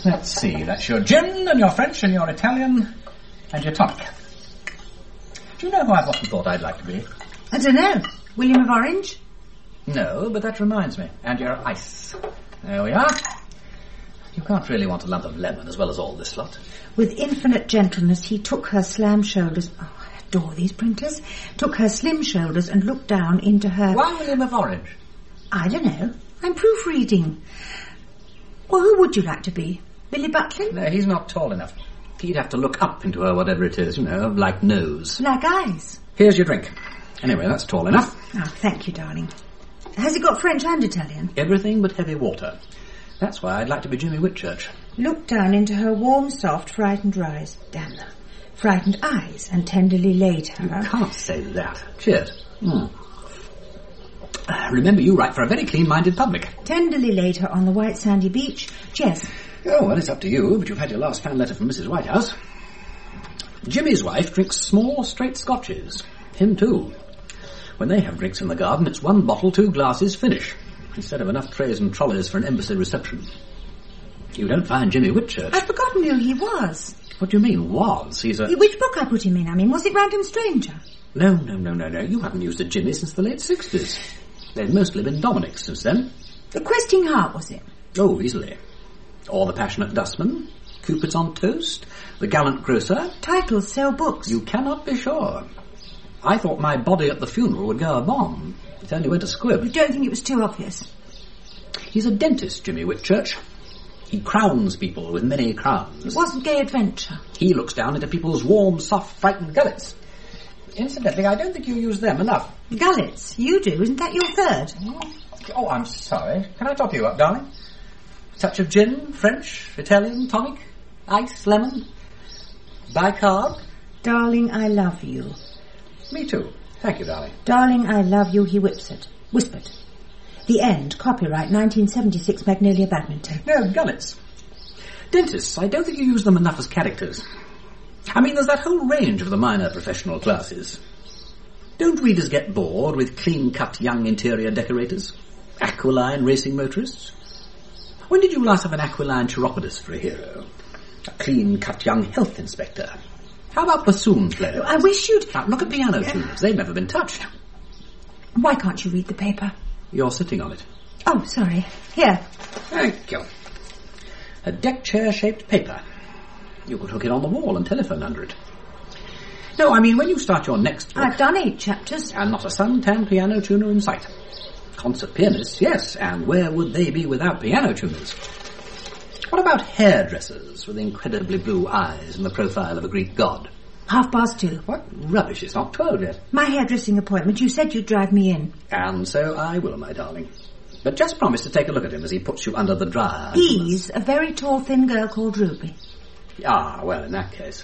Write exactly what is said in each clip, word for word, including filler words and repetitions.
Let's see, that's your gin and your French and your Italian and your tonic. Do you know who I've often thought I'd like to be? I don't know. William of Orange? No, but that reminds me. And your ice. There we are. You can't really want a lump of lemon as well as all this lot. With infinite gentleness, he took her slim shoulders... Oh, I adore these printers. Took her slim shoulders and looked down into her... Why William of Orange? I don't know. I'm proofreading. Well, who would you like to be? Billy Butlin? No, he's not tall enough. He'd have to look up into her, whatever it is, you know, like nose. Like eyes. Here's your drink. Anyway, that's tall enough. Oh, thank you, darling. Has it got French and Italian? Everything but heavy water. That's why I'd like to be Jimmy Whitchurch. Looked down into her warm, soft, frightened eyes. Damn them. Frightened eyes, and tenderly laid her... You can't say that. Cheers. Mm. Remember, you write for a very clean-minded public. Tenderly laid her on the white sandy beach. Cheers. Oh, well, it's up to you, but you've had your last fan letter from Missus Whitehouse. Jimmy's wife drinks small, straight scotches. Him too. When they have drinks in the garden, it's one bottle, two glasses, finish. Instead of enough trays and trolleys for an embassy reception. You don't find Jimmy Whitchurch. I'd forgotten who he was. What do you mean, was? He's a... Which book I put him in, I mean? Was it Random Stranger? No, no, no, no, no. You haven't used a Jimmy since the late sixties. They've mostly been Dominics since then. The Questing Heart, was it? Oh, easily. Or The Passionate Dustman, Cupid's on Toast, The Gallant Grocer. Titles sell books. You cannot be sure. I thought My Body at the Funeral would go a bomb. It only went a squib. You don't think it was too obvious? He's a dentist, Jimmy Whitchurch. He crowns people with many crowns. It wasn't Gay Adventure. He looks down into people's warm, soft, frightened gullets. Incidentally, I don't think you use them enough. Gullets? You do. Isn't that your third? Oh, I'm sorry. Can I top you up, darling? Touch of gin, French, Italian, tonic, ice, lemon, bicarb. Darling, I love you. Me too. Thank you, darling. Darling, I love you, he whispered. Whispered. The end. Copyright nineteen seventy-six Magnolia Badminton. No, gullets. Dentists, I don't think you use them enough as characters. I mean, there's that whole range of the minor professional classes. Don't readers get bored with clean-cut young interior decorators? Aquiline racing motorists? When did you last have an aquiline chiropodist for a hero? A clean-cut young health inspector? How about bassoon players? I wish you'd... Now, look at piano tuners. They've never been touched. Why can't you read the paper? You're sitting on it. Oh, sorry. Here. Thank you. A deck chair-shaped paper. You could hook it on the wall and telephone under it. No, I mean, when you start your next book... I've done eight chapters. And not a sun-tanned piano tuner in sight. Concert pianists, yes, and where would they be without piano tuners? What about hairdressers with incredibly blue eyes and the profile of a Greek god? Half past two. What rubbish, it's not twelve yet. My hairdressing appointment, you said you'd drive me in. And so I will, my darling. But just promise to take a look at him as he puts you under the dryer. He's a very tall, thin girl called Ruby. Ah, well, in that case.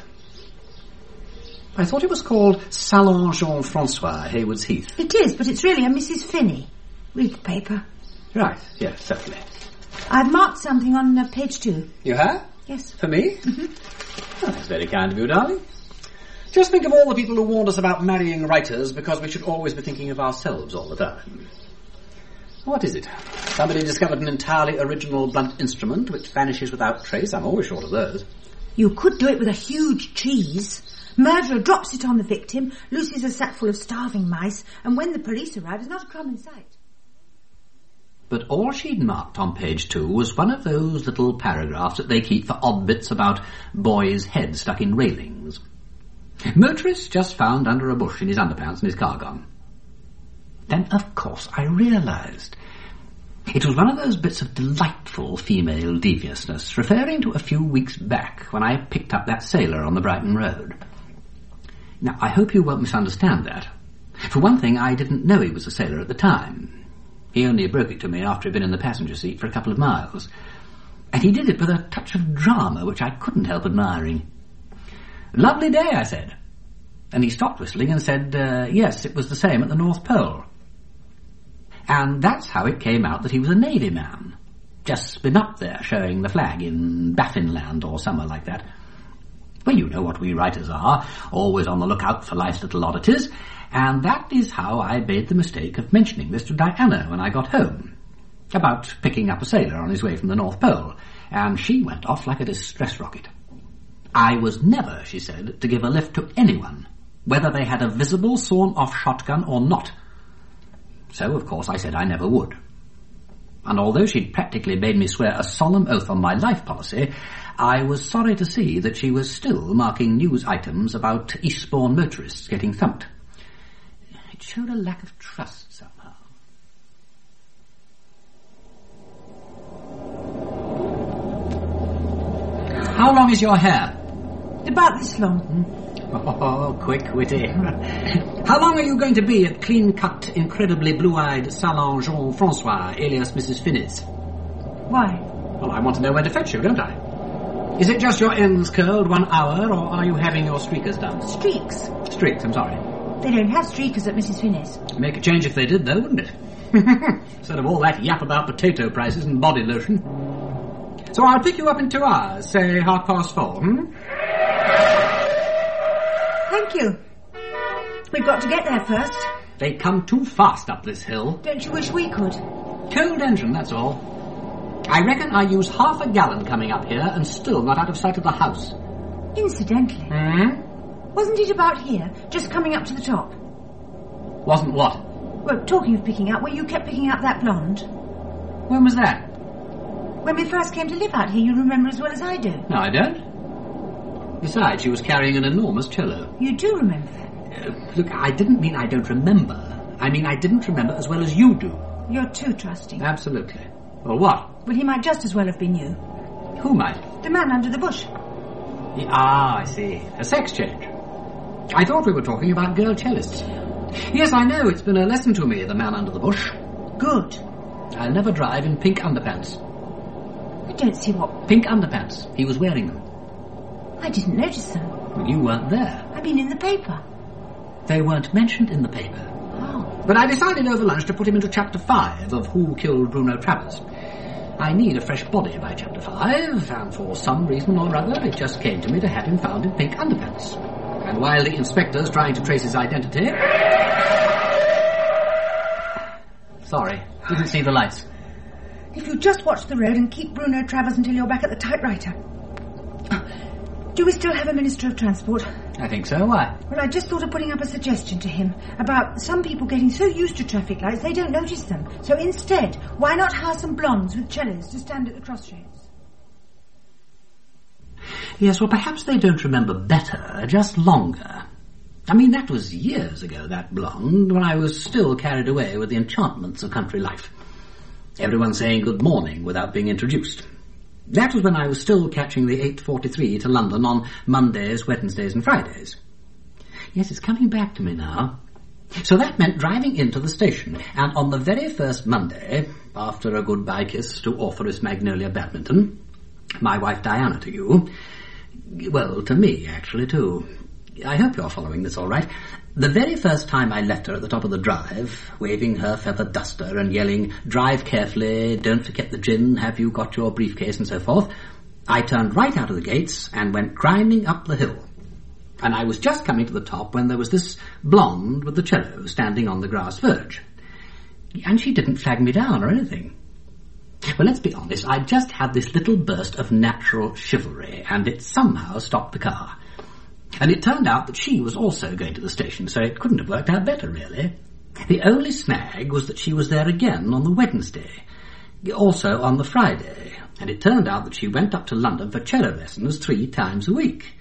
I thought it was called Salon Jean-Francois, Haywards Heath. It is, but it's really a Missus Finney. Read the paper. Right, yes, certainly. I've marked something on uh, page two. You have? Yes. For me? Mm-hmm. Oh, that's very kind of you, darling. Just think of all the people who warned us about marrying writers because we should always be thinking of ourselves all the time. What is it? Somebody discovered an entirely original blunt instrument which vanishes without trace. I'm always short of those. You could do it with a huge cheese. Murderer drops it on the victim, looses a sack full of starving mice, and when the police arrive, there's not a crumb in sight. But all she'd marked on page two was one of those little paragraphs that they keep for odd bits about boys' heads stuck in railings. Motorist just found under a bush in his underpants and his car gone. Then, of course, I realised. It was one of those bits of delightful female deviousness, referring to a few weeks back when I picked up that sailor on the Brighton Road. Now, I hope you won't misunderstand that. For one thing, I didn't know he was a sailor at the time. He only broke it to me after he'd been in the passenger seat for a couple of miles. And he did it with a touch of drama which I couldn't help admiring. "Lovely day," I said. And he stopped whistling and said, uh, yes, it was the same at the North Pole. And that's how it came out that he was a Navy man. Just been up there showing the flag in Baffinland or somewhere like that. Well, you know what we writers are, always on the lookout for life's little oddities, and that is how I made the mistake of mentioning this to Diana when I got home. about picking up a sailor on his way from the North Pole, and she went off like a distress rocket. I was never, she said, to give a lift to anyone, whether they had a visible sawn-off shotgun or not. So, of course, I said I never would. And although she'd practically made me swear a solemn oath on my life policy, I was sorry to see that she was still marking news items about Eastbourne motorists getting thumped. It showed a lack of trust somehow. How long is your hair? About this long. Oh, quick-witty. How long are you going to be at clean-cut, incredibly blue-eyed Salon Jean-Francois, alias Missus Finnis? Why? Well, I want to know where to fetch you, don't I? Is it just your ends curled one hour, or are you having your streakers done? Streaks? Streaks, I'm sorry. They don't have streakers at Missus Finnis. Make a change if they did, though, wouldn't it? Instead of all that yap about potato prices and body lotion. So I'll pick you up in two hours, say half past four, hmm? Thank you. We've got to get there first. They come too fast up this hill. Don't you wish we could? Cold engine, that's all. I reckon I use half a gallon coming up here and still not out of sight of the house. Incidentally, Hmm? wasn't it about here, just coming up to the top? Wasn't what? Well, talking of picking up, well, you kept picking up that blonde. When was that? When we first came to live out here, you remember as well as I do. No, I don't. Besides, she was carrying an enormous cello. You do remember that? Uh, look, I didn't mean I don't remember. I mean I didn't remember as well as you do. You're too trusting. Absolutely. Well, what? Well, he might just as well have been you. Who might? The man under the bush. He, ah, I see. A sex change. I thought we were talking about girl cellists. Yes, I know. It's been a lesson to me, the man under the bush. Good. I'll never drive in pink underpants. I don't see what... Pink underpants. He was wearing them. I didn't notice them. Well, you weren't there. I've been in the paper. They weren't mentioned in the paper. Oh. But I decided over lunch to put him into Chapter five of Who Killed Bruno Travers. I need a fresh body by Chapter five, and for some reason or other it just came to me to have him found in pink underpants. And while the inspector's trying to trace his identity... Sorry, didn't see the lights. If you just watch the road and keep Bruno Travers until you're back at the typewriter. Do we still have a Minister of Transport? I think so. Why? Well, I just thought of putting up a suggestion to him about some people getting so used to traffic lights they don't notice them. So instead, why not hire some blondes with cellos to stand at the crossroads? Yes, well, perhaps they don't remember better, just longer. I mean, that was years ago, that blonde, when I was still carried away with the enchantments of country life. Everyone saying good morning without being introduced. That was when I was still catching the eight forty-three to London on Mondays, Wednesdays and Fridays. Yes, it's coming back to me now. So that meant driving into the station, and on the very first Monday, after a goodbye kiss to authoress Magnolia Badminton, my wife Diana to you, well, to me, actually, too. I hope you're following this all right. The very first time I left her at the top of the drive, waving her feather duster and yelling, drive carefully, don't forget the gin, have you got your briefcase and so forth, I turned right out of the gates and went grinding up the hill. And I was just coming to the top when there was this blonde with the cello standing on the grass verge. And she didn't flag me down or anything. Well, let's be honest, I just had this little burst of natural chivalry, and it somehow stopped the car. And it turned out that she was also going to the station, so it couldn't have worked out better, really. The only snag was that she was there again on the Wednesday, also on the Friday, and it turned out that she went up to London for cello lessons three times a week.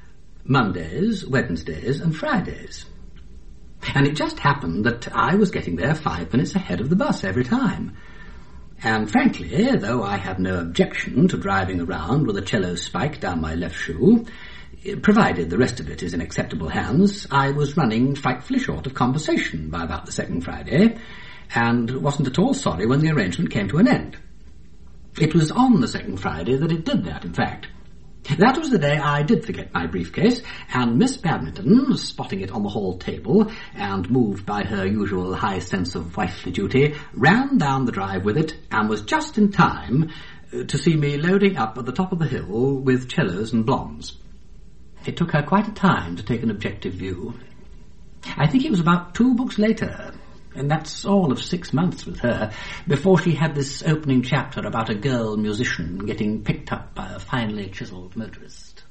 Mondays, Wednesdays and Fridays. And it just happened that I was getting there five minutes ahead of the bus every time. And frankly, though I have no objection to driving around with a cello spike down my left shoe, provided the rest of it is in acceptable hands, I was running frightfully short of conversation by about the second Friday, and wasn't at all sorry when the arrangement came to an end. It was on the second Friday that it did that, in fact. That was the day I did forget my briefcase, and Miss Badminton, spotting it on the hall table, and moved by her usual high sense of wifely duty, ran down the drive with it, and was just in time to see me loading up at the top of the hill with cellos and blondes. It took her quite a time to take an objective view. I think it was about two books later, And that's all of six months with her, before she had this opening chapter about a girl musician getting picked up by a finely chiselled motorist.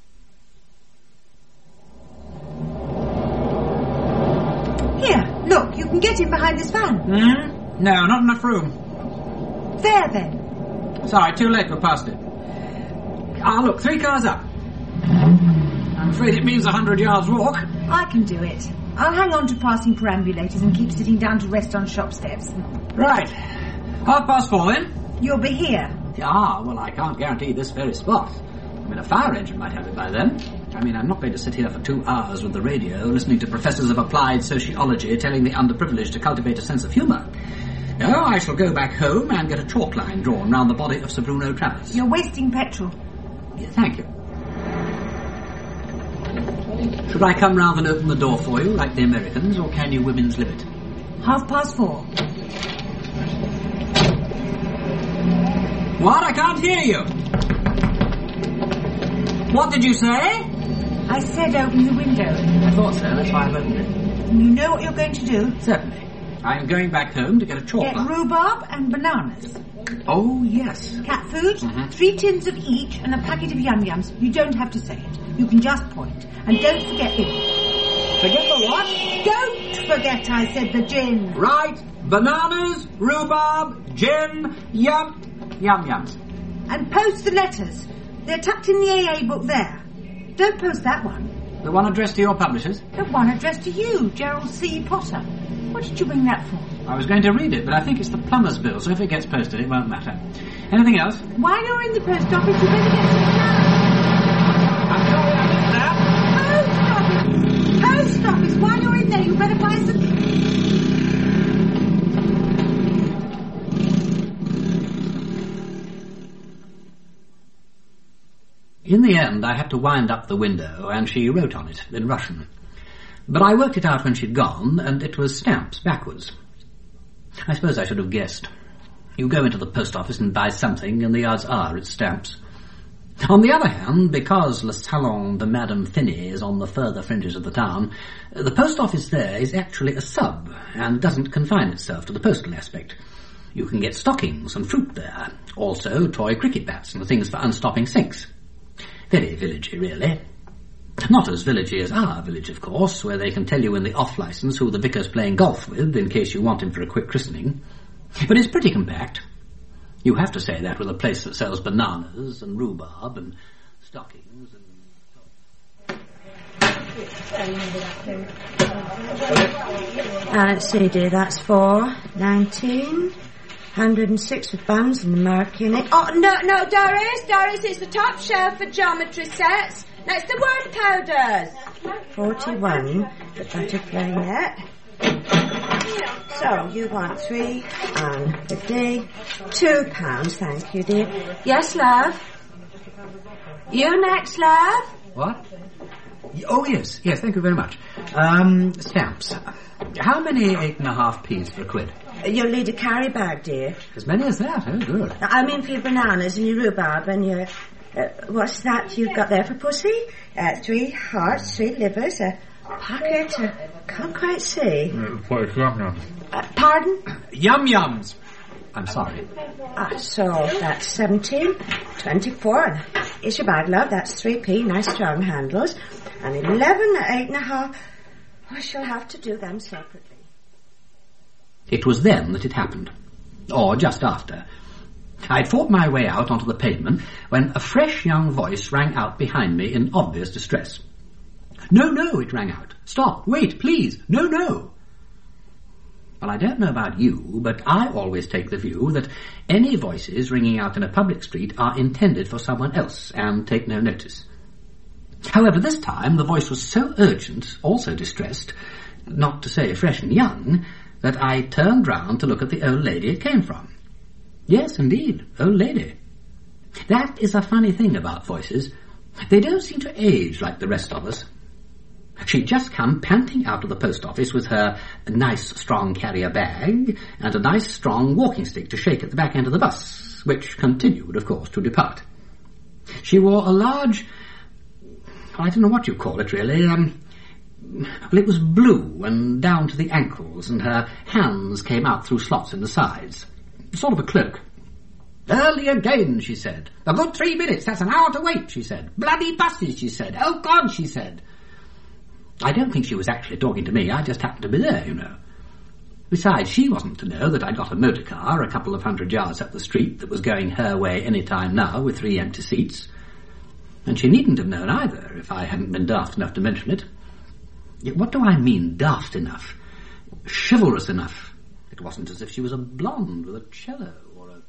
Here, look, you can get in behind this van. Hmm? No, not enough room. There, then. Sorry, too late, we're past it. Ah, look, three cars up. I'm afraid it means a hundred yards walk. I can do it. I'll hang on to passing perambulators and keep sitting down to rest on shop steps. Right. Half past four, then? You'll be here. Ah, well, I can't guarantee this very spot. I mean, a fire engine might have it by then. I mean, I'm not going to sit here for two hours with the radio listening to professors of applied sociology telling the underprivileged to cultivate a sense of humour. No, I shall go back home and get a chalk line drawn round the body of Sir Bruno Travers. You're wasting petrol. Yeah, thank you. Should I come round and open the door for you, like the Americans, or can you women's live it? Half past four. What? I can't hear you. What did you say? I said open the window. I thought so, that's why I've opened it. And you know what you're going to do? Certainly. I am going back home to get a chalk Get line. rhubarb and bananas. Oh, yes. Cat food, Mm-hmm. three tins of each, and a packet of yum-yums. You don't have to say it. You can just point. And don't forget the... Forget the what? Don't forget I said the gin. Right. Bananas, rhubarb, gin, yum, yum yums. And post the letters. They're tucked in the A A book there. Don't post that one. The one addressed to your publishers? The one addressed to you, Gerald C. Potter. What did you bring that for? I was going to read it, but I think it's the plumber's bill, so if it gets posted, it won't matter. Anything else? While you're in the post office, you better get some flowers. I'm sorry, I missed that. Post office! Post office! While you're in there, you better buy some... In the end, I had to wind up the window, and she wrote on it, in Russian. But I worked it out when she'd gone, and it was stamps backwards. I suppose I should have guessed. You go into the post office and buy something, and the odds are it's stamps. On the other hand, because Le Salon de Madame Finney is on the further fringes of the town, the post office there is actually a sub, and doesn't confine itself to the postal aspect. You can get stockings and fruit there, also toy cricket bats and things for unstopping sinks. Very villagey, really. Not as villagey as our village, of course, where they can tell you in the off-licence who the vicar's playing golf with, in case you want him for a quick christening. But it's pretty compact. You have to say that with a place that sells bananas and rhubarb and stockings and... Uh, let's see, dear, that's four, nineteen, one hundred six with buns and the mark in it. Oh, no, no, Doris, Doris, it's the top shelf for geometry sets. Next to word powders. forty-one, the butterfly net. So, you want three and fifty, two pounds, thank you, dear. Yes, love? You next, love? What? Oh, yes, yes, thank you very much. Um, stamps. How many eight and a half p's for a quid? You'll need a carry bag, dear. As many as that? Oh, good. I mean for your bananas and your rhubarb and your... Uh, what's that you've got there for pussy? Uh, three hearts, three livers, a packet, uh, can't quite see. Uh, pardon? Yum-yums. I'm sorry. Ah, so that's seventeen, twenty-four, and it's your bag, love. That's three p, nice strong handles, and eleven, eight and a half. I shall have to do them separately. It was then that it happened. Or just after. I'd fought my way out onto the pavement when a fresh young voice rang out behind me in obvious distress. No, no, it rang out. Stop, wait, please, no, no. Well, I don't know about you, but I always take the view that any voices ringing out in a public street are intended for someone else and take no notice. However, this time the voice was so urgent, also distressed, not to say fresh and young, that I turned round to look at the old lady it came from. Yes, indeed, old lady. That is a funny thing about voices. They don't seem to age like the rest of us. She'd just come panting out of the post office with her nice strong carrier bag and a nice strong walking stick to shake at the back end of the bus, which continued, of course, to depart. She wore a large, I don't know what you call it really, um, Well, it was blue and down to the ankles, and her hands came out through slots in the sides. Sort of a cloak. "Early again," she said. "A good three minutes, that's an hour to wait," she said. "Bloody buses," she said. "Oh, God," she said. I don't think she was actually talking to me, I just happened to be there, you know. Besides, she wasn't to know that I'd got a motor car a couple of hundred yards up the street that was going her way any time now with three empty seats. And she needn't have known either, if I hadn't been daft enough to mention it. Yet what do I mean, daft enough? Chivalrous enough. It wasn't as if she was a blonde with a cello or a...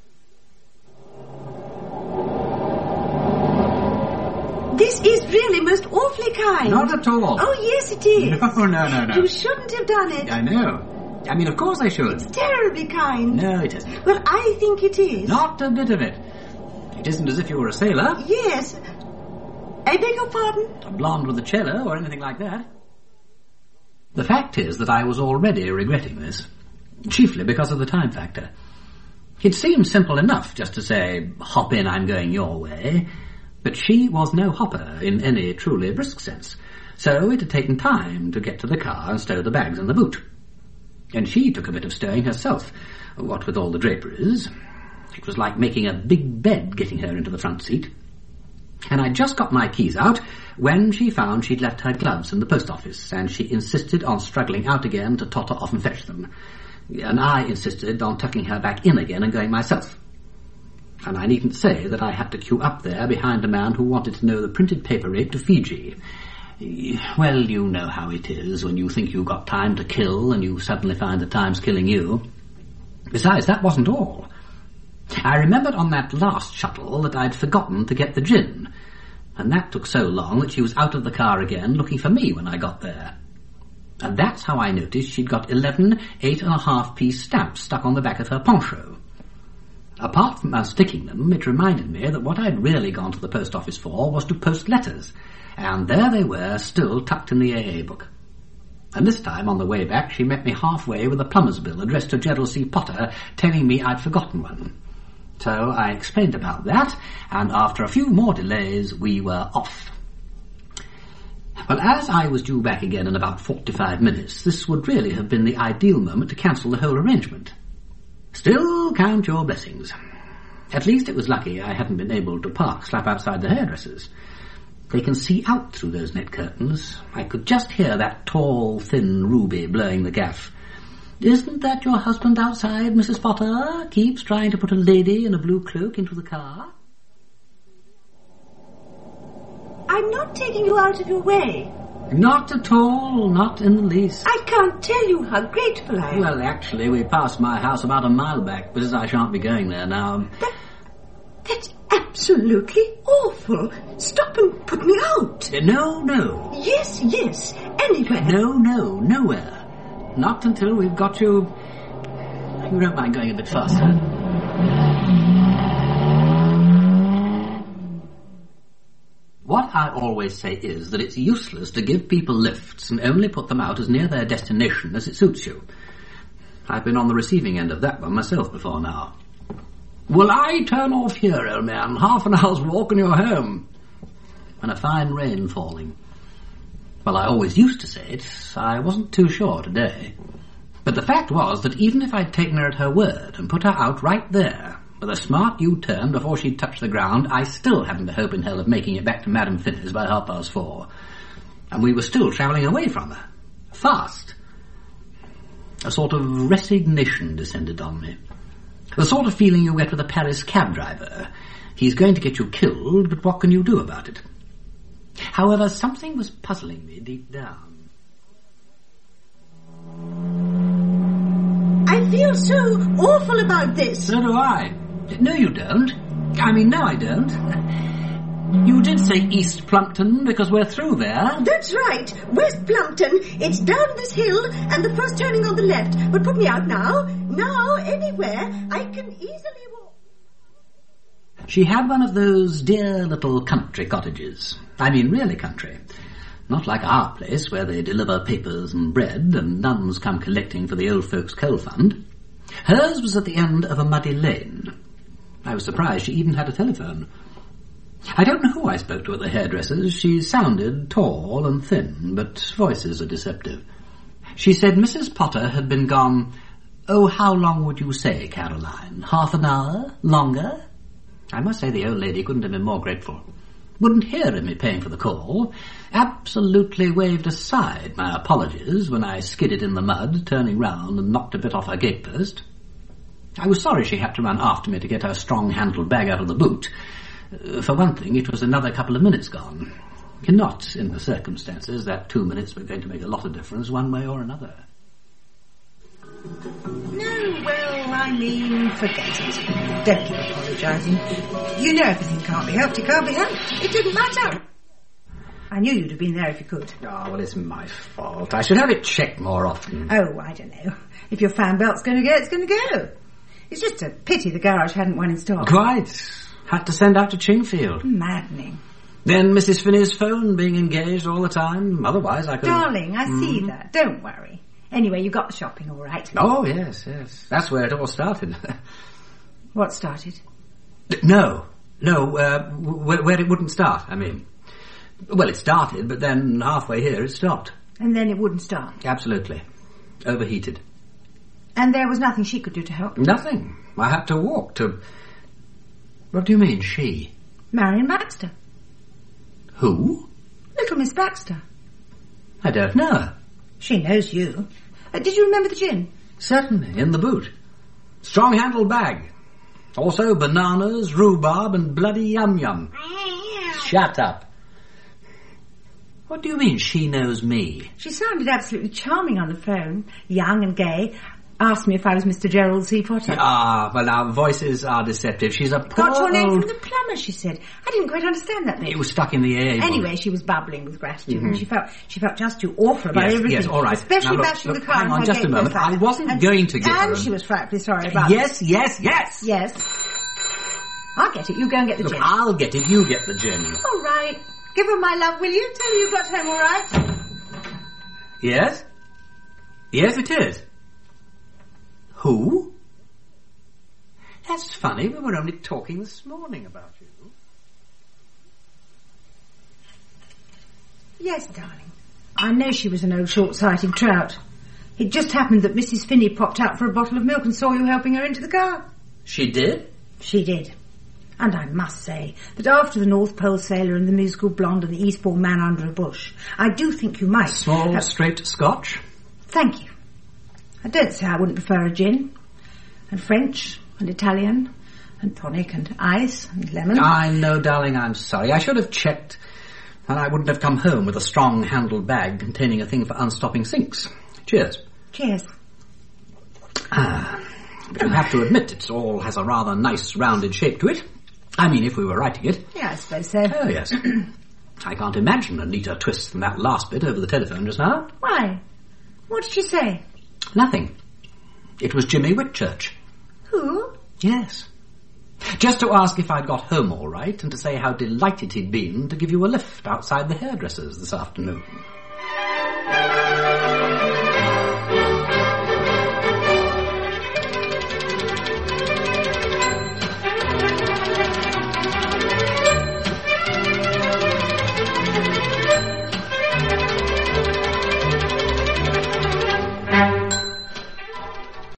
This is really most awfully kind. Not at all. Oh, yes, it is. No, no, no, no. You shouldn't have done it. I know. I mean, of course I should. It's terribly kind. No, it isn't. Well, I think it is. Not a bit of it. It isn't as if you were a sailor. Yes. I beg your pardon? A blonde with a cello or anything like that. The fact is that I was already regretting this, chiefly because of the time factor. It seemed simple enough just to say, "Hop in, I'm going your way," but she was no hopper in any truly brisk sense, so it had taken time to get to the car and stow the bags in the boot. And she took a bit of stowing herself, what with all the draperies. It was like making a big bed getting her into the front seat. And I'd just got my keys out when she found she'd left her gloves in the post office, and she insisted on struggling out again to totter off and fetch them. And I insisted on tucking her back in again and going myself. And I needn't say that I had to queue up there behind a man who wanted to know the printed paper rate to Fiji. Well, you know how it is when you think you've got time to kill and you suddenly find that time's killing you. Besides, that wasn't all. I remembered on that last shuttle that I'd forgotten to get the gin, and that took so long that she was out of the car again looking for me when I got there. And that's how I noticed she'd got eleven eight-and-a-half-piece stamps stuck on the back of her poncho. Apart from unsticking them, it reminded me that what I'd really gone to the post office for was to post letters, and there they were, still tucked in the A A book. And this time, on the way back, she met me halfway with a plumber's bill addressed to Gerald C. Potter, telling me I'd forgotten one. So I explained about that, and after a few more delays, we were off. Well, as I was due back again in about forty-five minutes, this would really have been the ideal moment to cancel the whole arrangement. Still, count your blessings. At least it was lucky I hadn't been able to park slap outside the hairdressers. They can see out through those net curtains. I could just hear that tall, thin Ruby blowing the gaff. "Isn't that your husband outside, Missus Potter? Keeps trying to put a lady in a blue cloak into the car?" I'm not taking you out of your way. Not at all, not in the least. I can't tell you how grateful I am. Well, actually, we passed my house about a mile back, but as I shan't be going there now... That, that's absolutely awful. Stop and put me out. No, no. Yes, yes, anywhere. No, no, nowhere. Not until we've got you... You don't mind going a bit faster? What I always say is that it's useless to give people lifts and only put them out as near their destination as it suits you. I've been on the receiving end of that one myself before now. "Will I turn off here, old man? Half an hour's walk and you're home." And a fine rain falling. Well, I always used to say it. I wasn't too sure today. But the fact was that even if I'd taken her at her word and put her out right there, with a smart U-turn before she'd touched the ground, I still hadn't a hope in hell of making it back to Madame Finner's by half past four. And we were still travelling away from her. Fast. A sort of resignation descended on me. The sort of feeling you get with a Paris cab driver. He's going to get you killed, but what can you do about it? However, something was puzzling me deep down. I feel so awful about this. So do I. No, you don't. I mean, no, I don't. You did say East Plumpton because we're through there. That's right. West Plumpton. It's down this hill and the first turning on the left. But put me out now. Now, anywhere. I can easily walk. She had one of those dear little country cottages. I mean, really country. Not like our place, where they deliver papers and bread and nuns come collecting for the old folks' coal fund. Hers was at the end of a muddy lane. I was surprised she even had a telephone. I don't know who I spoke to at the hairdresser's. She sounded tall and thin, but voices are deceptive. She said Missus Potter had been gone, oh, how long would you say, Caroline? Half an hour? Longer? I must say the old lady couldn't have been more grateful. Wouldn't hear of me paying for the call. Absolutely waved aside my apologies when I skidded in the mud, turning round and knocked a bit off her gatepost. I was sorry she had to run after me to get her strong-handled bag out of the boot. Uh, for one thing, it was another couple of minutes gone. Not, in the circumstances, that two minutes were going to make a lot of difference one way or another. No, well, I mean, forget it. Don't keep apologising. You know everything can't be helped, it can't be helped. It didn't matter. I knew you'd have been there if you could. Oh, well, it's my fault. I should have it checked more often. Oh, I don't know. If your fan belt's going to go, it's going to go. It's just a pity the garage hadn't one in stock. Quite. Had to send out to Chingfield. Maddening. Then Missus Finney's phone being engaged all the time. Otherwise, I could... Darling, I mm. see that. Don't worry. Anyway, you got the shopping all right. Oh, yes, yes. That's where it all started. What started? No. No, uh, where, where it wouldn't start, I mean. Well, it started, but then halfway here it stopped. And then it wouldn't start? Absolutely. Overheated. And there was nothing she could do to help? Nothing. I had to walk to... What do you mean, she? Marion Baxter. Who? Little Miss Baxter. I don't know her. She knows you. Uh, did you remember the gin? Certainly, in the boot. Strong-handled bag. Also bananas, rhubarb, and bloody yum-yum. Shut up. What do you mean, she knows me? She sounded absolutely charming on the phone. Young and gay. Asked me if I was Mister Gerald C. Potter. Ah, well, our voices are deceptive. She's a poor Got your name old... from the plumber, she said. I didn't quite understand that bit. It was stuck in the air. Anyway, she was bubbling with gratitude, mm-hmm. and she felt she felt just too awful about yes, everything. Yes, all right. Especially now, look, bashing look, the car. Hang on just a moment. I wasn't and, going to give and her... And she was frightfully sorry about Yes, it. yes, yes! Yes. I'll get it. You go and get the look, gin. I'll get it. You get the gin. All right. Give her my love, will you? Tell her you got home all right. Yes? Yes, it is. Who? That's funny. We were only talking this morning about you. Yes, darling. I know she was an old short-sighted trout. It just happened that Missus Finney popped out for a bottle of milk and saw you helping her into the car. She did? She did. And I must say that after the North Pole Sailor and the musical blonde and the Eastbourne Man under a bush, I do think you might... Small, have... straight Scotch? Thank you. I don't say I wouldn't prefer a gin. And French and Italian and tonic and ice and lemon. I know, darling, I'm sorry. I should have checked, and I wouldn't have come home with a strong-handled bag containing a thing for unstopping sinks. Cheers. Cheers. Ah, but you have to admit it all has a rather nice rounded shape to it. I mean, if we were writing it. Yeah, I suppose so. Oh, yes. I can't imagine a neater twist than that last bit over the telephone just now. Why? What did she say? Nothing. It was Jimmy Whitchurch. Who? Yes. Just to ask if I'd got home all right and to say how delighted he'd been to give you a lift outside the hairdresser's this afternoon.